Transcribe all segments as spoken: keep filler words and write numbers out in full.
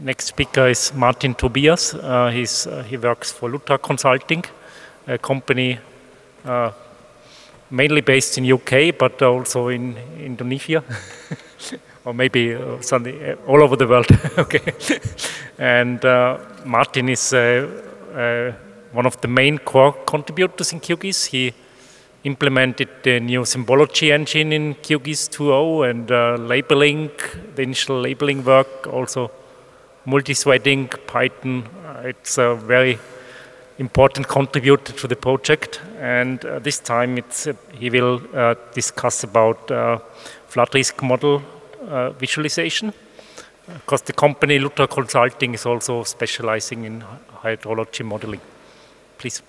next speaker is Martin Tobias. Uh, he's, uh, he works for Lutra Consulting, a company uh, mainly based in U K, but also in Indonesia, or maybe uh, something, uh, all over the world. Okay, and uh, Martin is uh, uh, one of the main core contributors in QGIS. He implemented the new symbology engine in QGIS two point oh and uh, labeling, the initial labeling work, also multi-threading, Python. Uh, it's a very important contributor to the project, and uh, this time it's, uh, he will uh, discuss about uh, flood risk model uh, visualization, because the company Lutra Consulting is also specializing in hydrology modeling. Please.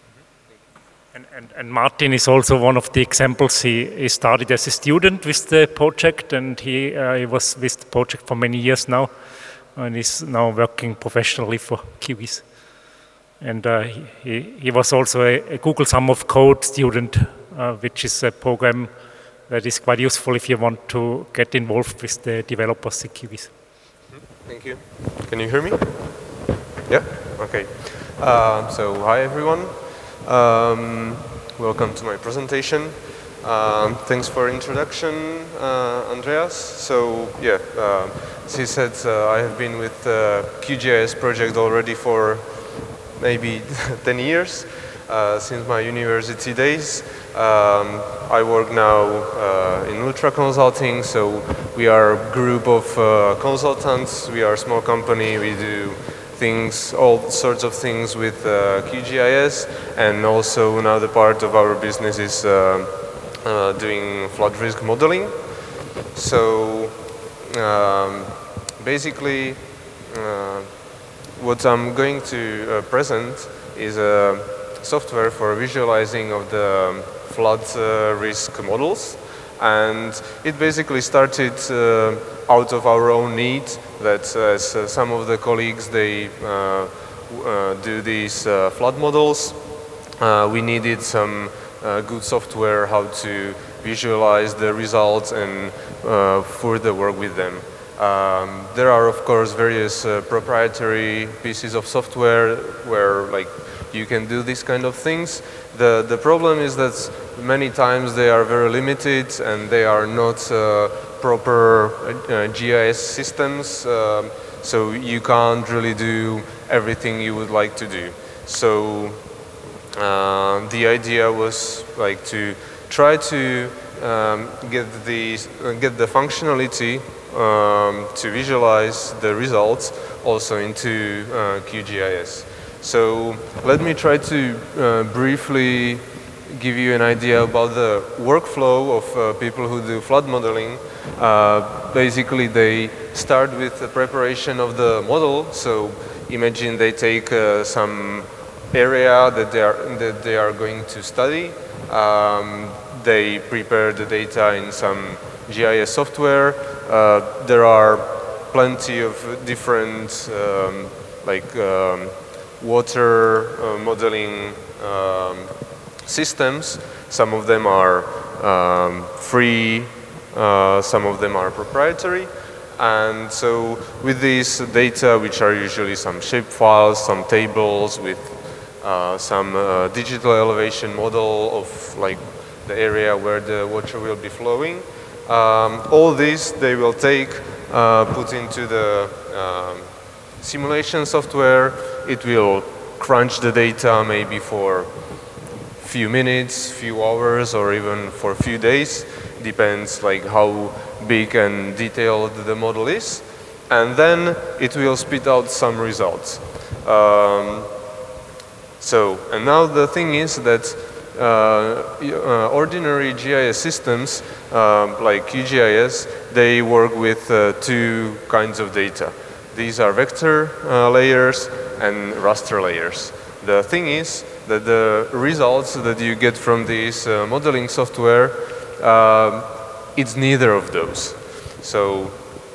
And, and, and Martin is also one of the examples. He, he started as a student with the project, and he, uh, he was with the project for many years now, and is now working professionally for QGIS. And uh, he, he was also a, a Google Sum of Code student, uh, which is a program that is quite useful if you want to get involved with the developers in QGIS. Thank you. Can you hear me? Yeah? Okay. Uh, so, hi everyone. Um, welcome to my presentation. Um, thanks for introduction, uh, Andreas. So, yeah, uh, as he said, uh, I have been with the uh, QGIS project already for maybe ten years, uh, since my university days. Um, I work now uh, in Lutra Consulting, so we are a group of uh, consultants. We are a small company. We do things, all sorts of things with uh, QGIS, and also another part of our business is uh, uh, doing flood risk modeling. So um, basically, uh, what I'm going to uh, present is a software for visualizing of the flood uh, risk models, and it basically started uh, out of our own need that uh, as, uh, some of the colleagues, they uh, uh, do these uh, flood models. Uh, we needed some uh, good software how to visualize the results and uh, further work with them. Um, there are of course various uh, proprietary pieces of software where like you can do these kind of things. The, the problem is that many times they are very limited and they are not uh, proper uh, G I S systems, um, so you can't really do everything you would like to do. So uh, the idea was like to try to um, get, the, uh, get the functionality um, to visualize the results also into uh, QGIS. So let me try to uh, briefly give you an idea about the workflow of uh, people who do flood modeling. Uh, basically, they start with the preparation of the model. So imagine they take uh, some area that they are that they are going to study. Um, they prepare the data in some G I S software. Uh, there are plenty of different um, like um, water uh, modeling um, systems. Some of them are um, free, uh, some of them are proprietary. And so with these data, which are usually some shape files, some tables with uh, some uh, digital elevation model of like the area where the water will be flowing, um, all these they will take, uh, put into the um, simulation software. It will crunch the data maybe for few minutes, few hours, or even for a few days. Depends like how big and detailed the model is. And then it will spit out some results. Um, so, and now the thing is that uh, uh, ordinary G I S systems, uh, like QGIS, they work with uh, two kinds of data. These are vector uh, layers and raster layers. The thing is that the results that you get from this uh, modeling software, uh, it's neither of those. So,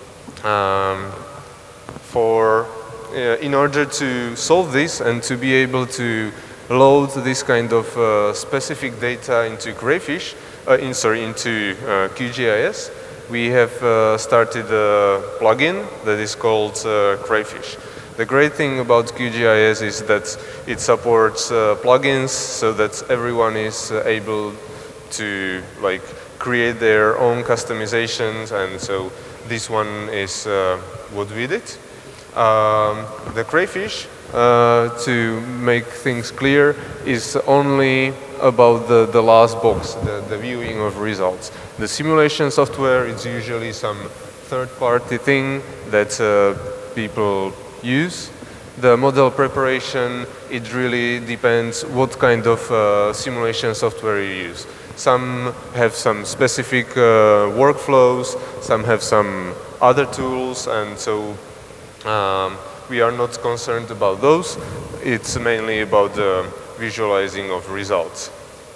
um, for uh, in order to solve this and to be able to load this kind of uh, specific data into Crayfish, uh, in, sorry, into uh, QGIS, we have uh, started a plugin that is called uh, Crayfish. The great thing about QGIS is that it supports uh, plugins so that everyone is uh, able to like create their own customizations, and so this one is uh, what we did. Um, the Crayfish, uh, to make things clear, is only about the, the last box, the, the viewing of results. The simulation software is usually some third-party thing that uh, people use. The model preparation, it really depends what kind of uh, simulation software you use. Some have some specific uh, workflows, some have some other tools, and so um, we are not concerned about those. It's mainly about the visualizing of results.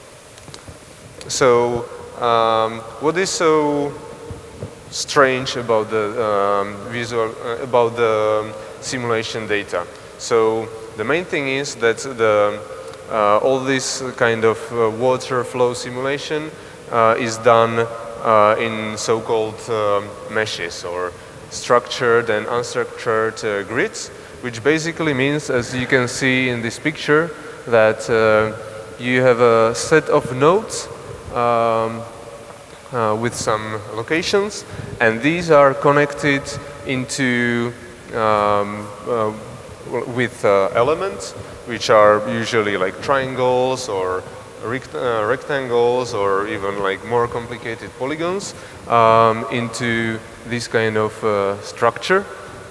So um, what is so strange about the um, visual uh, about the simulation data? So the main thing is that the uh, all this kind of uh, water flow simulation uh, is done uh, in so-called um, meshes, or structured and unstructured uh, grids, which basically means, as you can see in this picture, that uh, you have a set of nodes um, uh, with some locations, and these are connected into um, uh, with uh, elements, which are usually like triangles or rect uh, rectangles or even like more complicated polygons um, into this kind of uh, structure.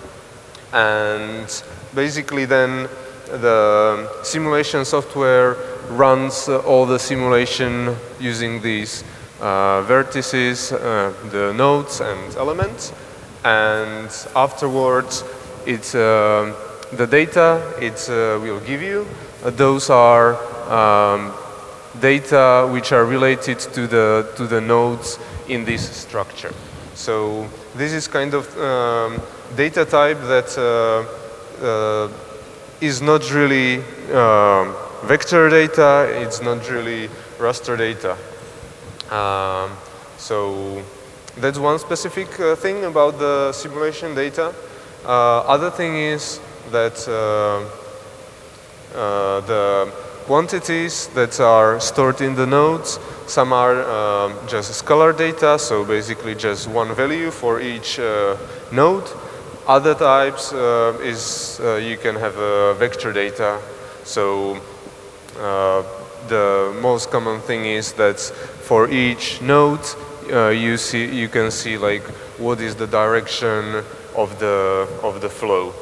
And basically then the simulation software runs uh, all the simulation using these uh, vertices, uh, the nodes and elements, and afterwards it's uh, the data it uh, will give you. Uh, those are um, data which are related to the to the nodes in this structure. So this is kind of um, data type that uh, uh, is not really um, vector data, it's not really raster data. Um, so that's one specific uh, thing about the simulation data. Uh, other thing is that uh, uh, the quantities that are stored in the nodes, some are um, just scalar data, so basically just one value for each uh, node. Other types uh, is uh, you can have uh, vector data. So uh, the most common thing is that for each node uh, you see you can see like what is the direction of the of the flow.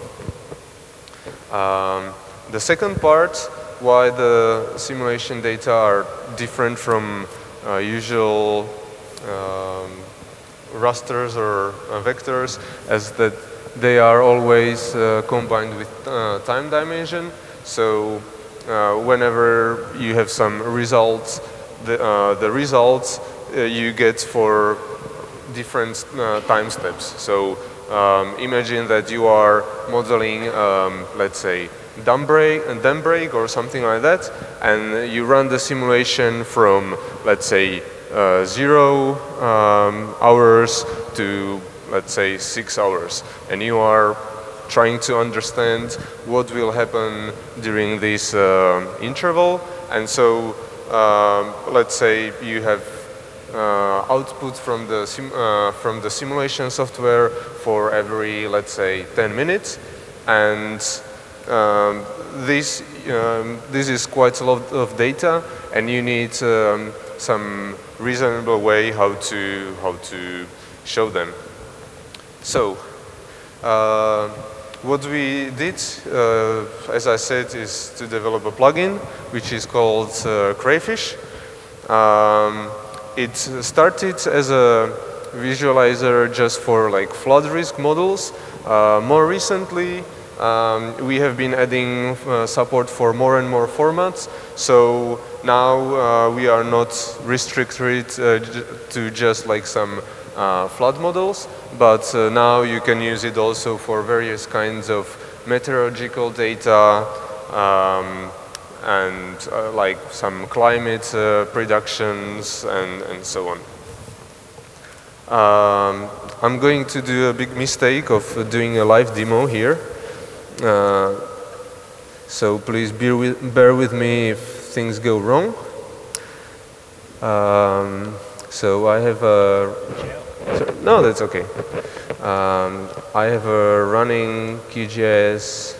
Um, the second part, why the simulation data are different from uh, usual um, rasters or uh, vectors, as that they are always uh, combined with uh, time dimension. So uh, whenever you have some results, the, uh, the results uh, you get for different uh, time steps. So um, imagine that you are modeling, um, let's say, dam break, a dam break or something like that, and you run the simulation from, let's say, uh, zero um, hours to, let's say, six hours, and you are trying to understand what will happen during this uh, interval. And so um, let's say you have uh, output from the sim uh, from the simulation software for every, let's say, ten minutes, and um, this um, this is quite a lot of data, and you need um, some reasonable way how to how to show them. So uh, what we did, uh, as I said, is to develop a plugin which is called uh, Crayfish. Um, it started as a visualizer just for like flood risk models. Uh, more recently, um, we have been adding uh, support for more and more formats. So now uh, we are not restricted uh, to just like some uh, flood models, but uh, now you can use it also for various kinds of meteorological data, um, and uh, like some climate uh, predictions and, and so on. Um, I'm going to do a big mistake of doing a live demo here. Uh, so please bear with, bear with me if things go wrong. Um, so I have a... So, no, that's okay. Um, I have a running QGIS,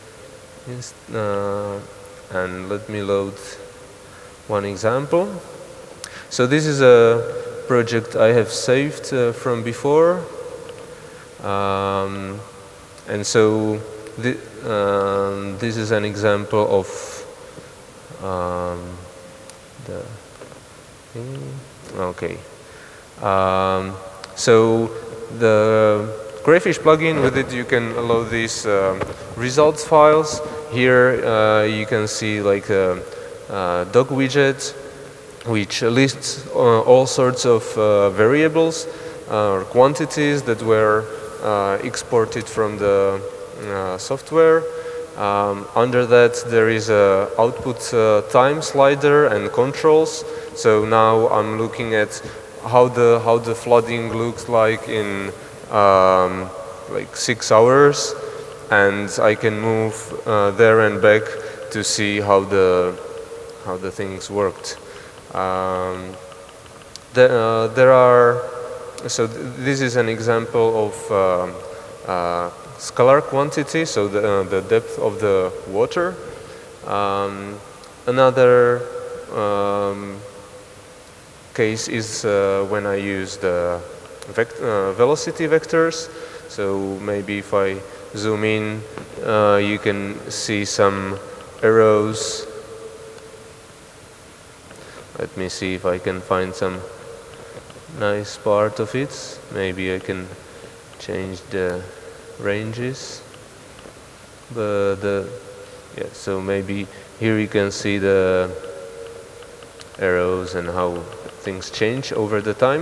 uh, and let me load one example. So this is a project I have saved uh, from before, um, and so th um, this is an example of um, the thing. Okay. Um, so the Greyfish plugin, with it you can load these um, results files. Here uh, you can see like a, a dog widget, which lists uh, all sorts of uh, variables or uh, quantities that were uh, exported from the uh, software. Um, under that there is a output uh, time slider and controls. So now I'm looking at how the how the flooding looks like in um, like six hours, and I can move uh, there and back to see how the how the things worked. Um, the, uh, there are, so th this is an example of uh, uh, scalar quantity, so the, uh, the depth of the water. Um, another um, case is uh, when I use the vect uh, velocity vectors. So maybe if I zoom in, uh, you can see some arrows. Let me see if I can find some nice part of it. Maybe I can change the ranges. But the yeah, so maybe here you can see the arrows and how things change over the time.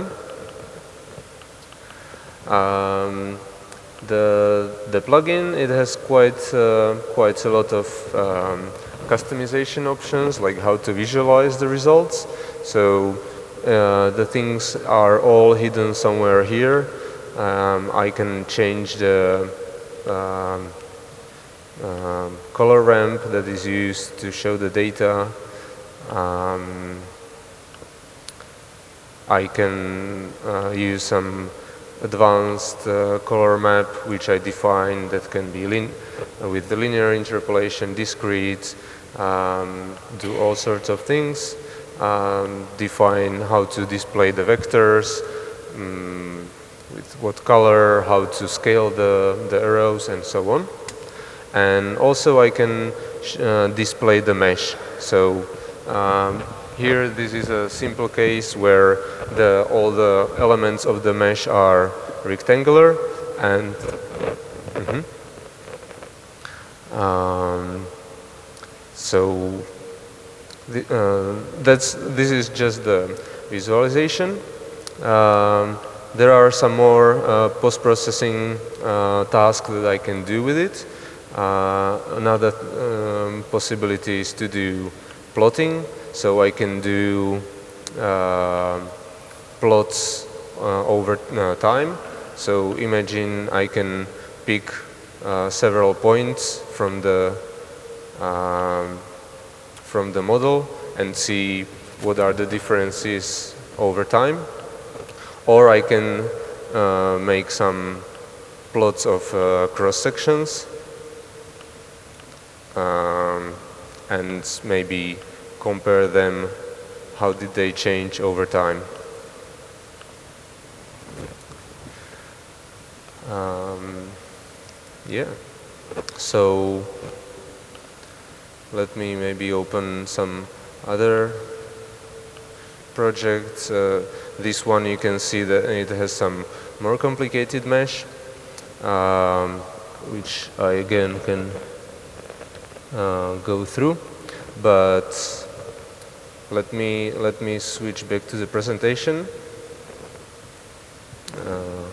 Um, the the plugin, it has quite uh, quite a lot of um, customization options, like how to visualize the results. So uh, the things are all hidden somewhere here. Um, I can change the um, um, color ramp that is used to show the data. Um, I can uh, use some advanced uh, color map which I define that can be lin with the linear interpolation, discrete, um, do all sorts of things, um, define how to display the vectors, um, with what color, how to scale the, the arrows, and so on. And also I can sh uh, display the mesh. So um, here this is a simple case where the, all the elements of the mesh are rectangular, and mm-hmm. um, so the, uh, that's this is just the visualization. Um, there are some more uh, post-processing uh, tasks that I can do with it. Uh, another um, possibility is to do plotting. So I can do uh, plots uh, over uh, time. So imagine I can pick uh, several points from the um, from the model and see what are the differences over time. Or I can uh, make some plots of uh, cross sections um, and maybe compare them, how did they change over time. Um, yeah, so let me maybe open some other projects. Uh, this one you can see that it has some more complicated mesh, um, which I again can uh, go through, but Let me let me switch back to the presentation. Uh,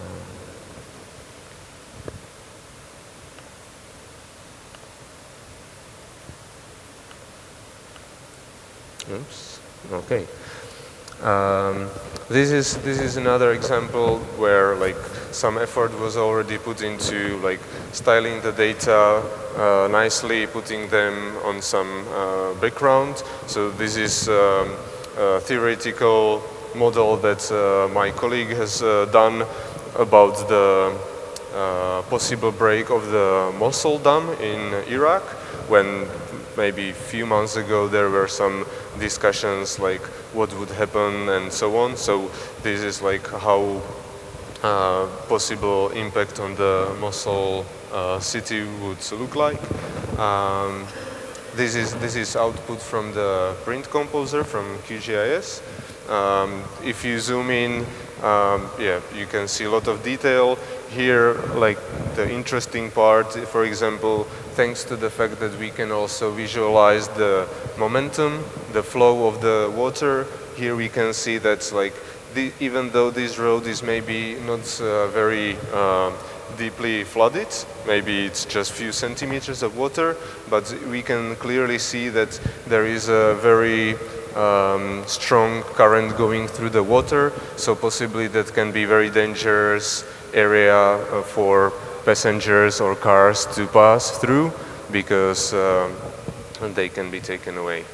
oops. Okay. Um, this is this is another example where like some effort was already put into like styling the data uh, nicely, putting them on some uh, background. So this is um, a theoretical model that uh, my colleague has uh, done about the uh, possible break of the Mosul Dam in Iraq, when maybe a few months ago there were some discussions like what would happen and so on. So this is like how uh, possible impact on the Mosul uh, city would look like. Um, this is this is output from the print composer from QGIS. Um, if you zoom in, um, yeah, you can see a lot of detail here. Like the interesting part, for example, thanks to the fact that we can also visualize the momentum, the flow of the water. Here we can see that like the, even though this road is maybe not uh, very uh, deeply flooded, maybe it's just few centimeters of water, but we can clearly see that there is a very um, strong current going through the water, so possibly that can be very dangerous area uh, for passengers or cars to pass through, because um, they can be taken away.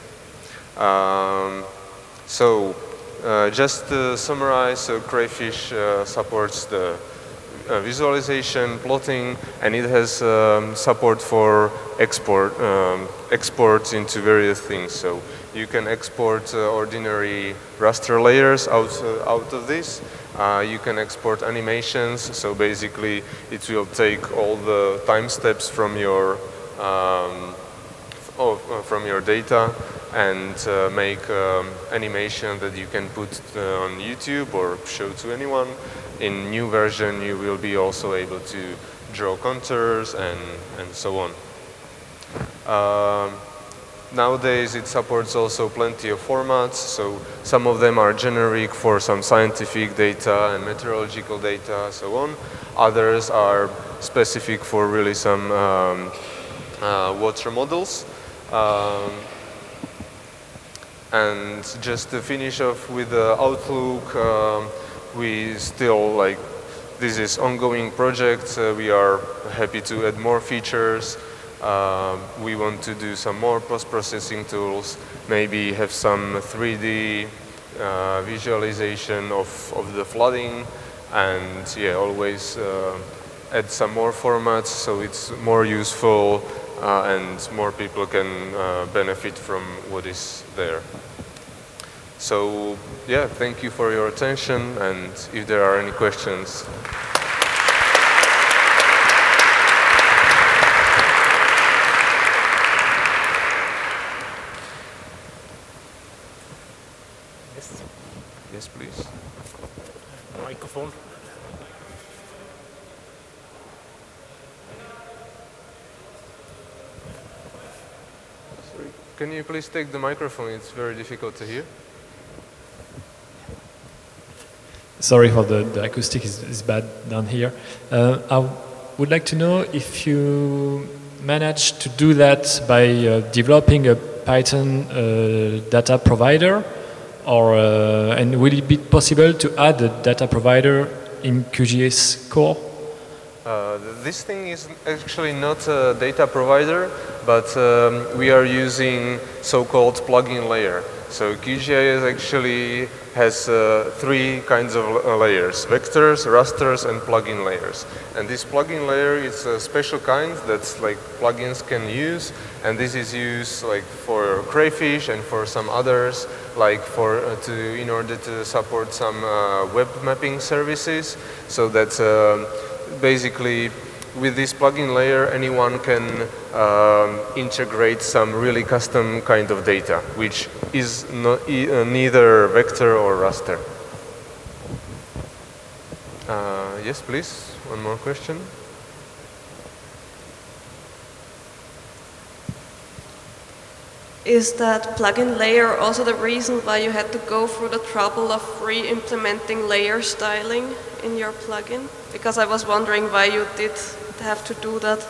Um, so uh, just to summarize, so Crayfish uh, supports the uh, visualization, plotting, and it has um, support for export, um, exports into various things. So you can export uh, ordinary raster layers out, uh, out of this. Uh, you can export animations, so basically it will take all the time steps from your um, oh, uh, from your data and uh, make um, animation that you can put uh, on YouTube or show to anyone. In new version, you will be also able to draw contours and and so on. Um, Nowadays it supports also plenty of formats, so some of them are generic for some scientific data and meteorological data, so on. Others are specific for really some um, uh, water models. Um, and just to finish off with the outlook, um, we still like, this is ongoing project, uh, we are happy to add more features. Uh, we want to do some more post-processing tools, maybe have some three D uh, visualization of, of the flooding, and yeah, always uh, add some more formats so it's more useful uh, and more people can uh, benefit from what is there. So yeah, thank you for your attention, and if there are any questions. Yes, please. Microphone. Sorry. Can you please take the microphone? It's very difficult to hear. Sorry for the, the acoustic is, is bad down here. Uh, I would like to know if you managed to do that by uh, developing a Python uh, data provider, or uh, and will it be possible to add a data provider in QGIS core? Uh, this thing is actually not a data provider, but um, we are using so-called plugin layer. So QGIS actually has uh, three kinds of layers: vectors, rasters, and plugin layers. And this plugin layer is a special kind that's like plugins can use, and this is used like for Crayfish and for some others, like for uh, to in order to support some uh, web mapping services, so that uh, basically with this plugin layer anyone can um, integrate some really custom kind of data, which is no, e uh, neither vector or raster. Uh, yes, please, one more question. Is that plugin layer also the reason why you had to go through the trouble of re-implementing layer styling in your plugin? Because I was wondering why you did have to do that.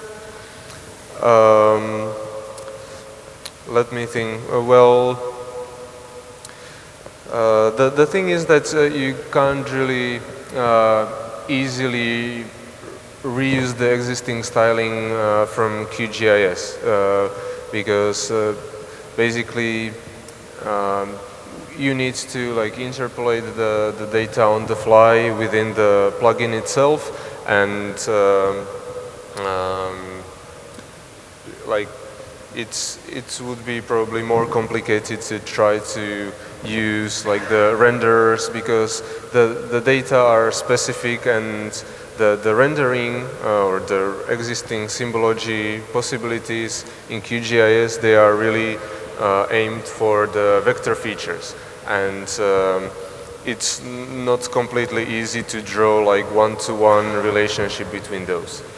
Um, let me think. Uh, well, Uh, the, the thing is that uh, you can't really uh, easily reuse the existing styling uh, from QGIS uh, because uh, basically um, you need to like interpolate the, the data on the fly within the plugin itself, and um, um, like it's it would be probably more complicated to try to use like the renderers because the the data are specific, and the the rendering uh, or the existing symbology possibilities in QGIS, they are really uh, aimed for the vector features, and um, it's not completely easy to draw like one-to-one relationship between those.